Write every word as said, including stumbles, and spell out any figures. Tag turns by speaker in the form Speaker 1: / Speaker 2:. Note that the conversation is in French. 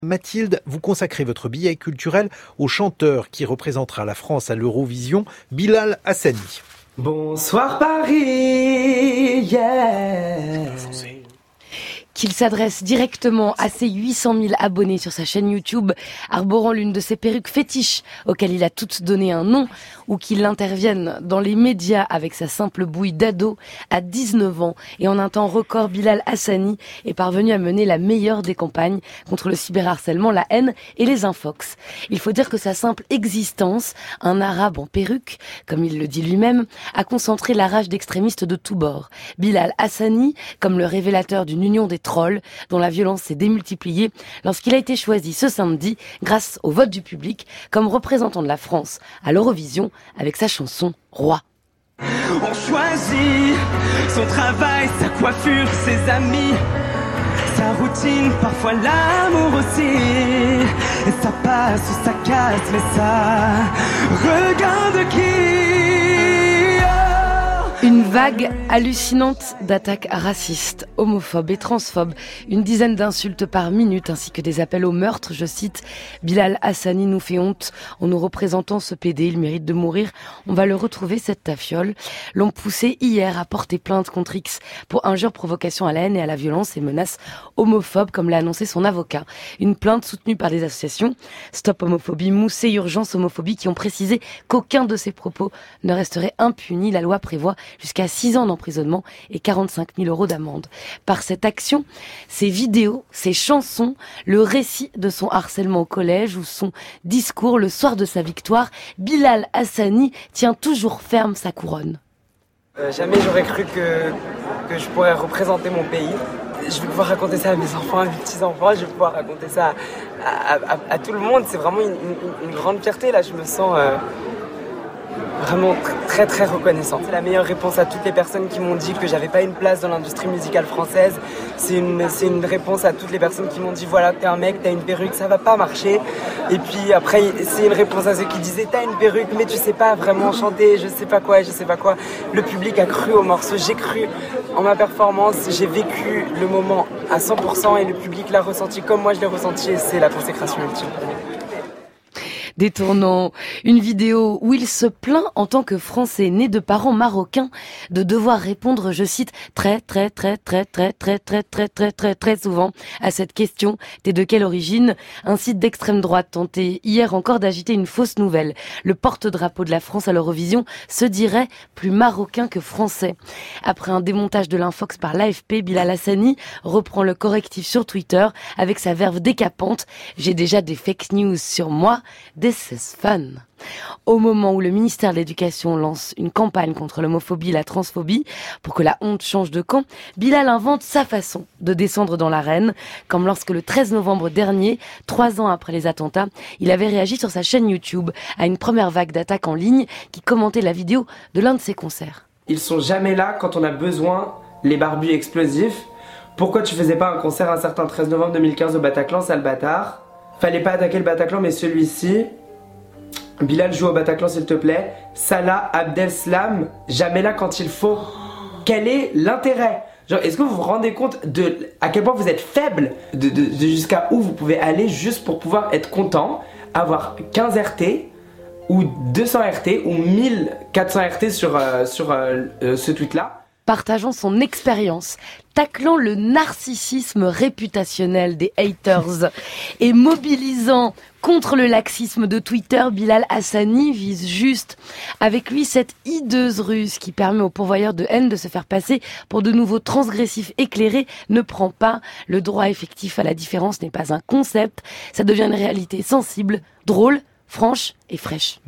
Speaker 1: Mathilde, vous consacrez votre billet culturel au chanteur qui représentera la France à l'Eurovision, Bilal Hassani.
Speaker 2: Bonsoir Paris, yeah.
Speaker 3: Qu'il s'adresse directement à ses huit cent mille abonnés sur sa chaîne YouTube, arborant l'une de ses perruques fétiches auxquelles il a toutes donné un nom, ou qu'il intervienne dans les médias avec sa simple bouille d'ado à dix-neuf ans. Et en un temps record, Bilal Hassani est parvenu à mener la meilleure des campagnes contre le cyberharcèlement, la haine et les infox. Il faut dire que sa simple existence, un arabe en perruque, comme il le dit lui-même, a concentré la rage d'extrémistes de tous bords. Bilal Hassani, comme le révélateur d'une union des trolls, dont la violence s'est démultipliée lorsqu'il a été choisi ce samedi, grâce au vote du public, comme représentant de la France à l'Eurovision, avec sa chanson « Roi ».
Speaker 2: On choisit son travail, sa coiffure, ses amis, sa routine, parfois l'amour aussi. Et ça passe ou ça casse, mais ça regarde qui.
Speaker 3: Une vague hallucinante d'attaques racistes, homophobes et transphobes, une dizaine d'insultes par minute ainsi que des appels au meurtre. Je cite, Bilal Hassani nous fait honte en nous représentant ce pédé, il mérite de mourir. On va le retrouver, cette tafiole. L'ont poussé hier à porter plainte contre X pour injure, provocation à la haine et à la violence et menaces homophobes, comme l'a annoncé son avocat. Une plainte soutenue par des associations Stop Homophobie, Mousse et Urgence Homophobie qui ont précisé qu'aucun de ces propos ne resterait impuni. La loi prévoit jusqu'à six ans d'emprisonnement et quarante-cinq mille euros d'amende. Par cette action, ses vidéos, ses chansons, le récit de son harcèlement au collège ou son discours le soir de sa victoire, Bilal Hassani tient toujours ferme sa couronne.
Speaker 2: Euh, jamais j'aurais cru que, que je pourrais représenter mon pays. Je vais pouvoir raconter ça à mes enfants, à mes petits-enfants, je vais pouvoir raconter ça à, à, à, à tout le monde. C'est vraiment une, une, une grande fierté, là, je me sens... Euh Vraiment très très reconnaissant. C'est la meilleure réponse à toutes les personnes qui m'ont dit que j'avais pas une place dans l'industrie musicale française. C'est une, c'est une réponse à toutes les personnes qui m'ont dit voilà, t'es un mec, t'as une perruque, ça va pas marcher. Et puis après, c'est une réponse à ceux qui disaient t'as une perruque, mais tu sais pas vraiment chanter, je sais pas quoi, je sais pas quoi. Le public a cru au morceau, j'ai cru en ma performance, j'ai vécu le moment à cent pour cent et le public l'a ressenti comme moi je l'ai ressenti et c'est la consécration ultime pour moi.
Speaker 3: Détournant une vidéo où il se plaint en tant que Français né de parents marocains de devoir répondre, je cite, très très très très très très très très très très très souvent à cette question, t'es de quelle origine? Un site d'extrême droite tentait hier encore d'agiter une fausse nouvelle. Le porte-drapeau de la France à l'Eurovision se dirait plus marocain que français. Après un démontage de l'infox par l'A F P, Bilal Hassani reprend le correctif sur Twitter avec sa verve décapante. J'ai déjà des fake news sur moi. This is fun. Au moment où le ministère de l'Éducation lance une campagne contre l'homophobie et la transphobie pour que la honte change de camp, Bilal invente sa façon de descendre dans l'arène, comme lorsque le treize novembre dernier, trois ans après les attentats, il avait réagi sur sa chaîne YouTube à une première vague d'attaques en ligne qui commentait la vidéo de l'un de ses concerts.
Speaker 2: Ils sont jamais là quand on a besoin, les barbus explosifs. Pourquoi tu faisais pas un concert un certain treize novembre deux mille quinze au Bataclan, sale bâtard? Fallait pas attaquer le Bataclan mais celui-ci. Bilal joue au Bataclan s'il te plaît. Salah Abdeslam, jamais là quand il faut. Quel est l'intérêt? Genre, est-ce que vous vous rendez compte de à quel point vous êtes faible, de, de, de jusqu'à où vous pouvez aller juste pour pouvoir être content, avoir quinze R T ou deux cents R T ou mille quatre cents R T sur, euh, sur euh, euh, ce tweet-là?
Speaker 3: Partageant son expérience, taclant le narcissisme réputationnel des haters et mobilisant contre le laxisme de Twitter, Bilal Hassani vise juste avec lui cette hideuse ruse qui permet aux pourvoyeurs de haine de se faire passer pour de nouveaux transgressifs éclairés. Ne prend pas, le droit effectif à la différence n'est pas un concept, ça devient une réalité sensible, drôle, franche et fraîche.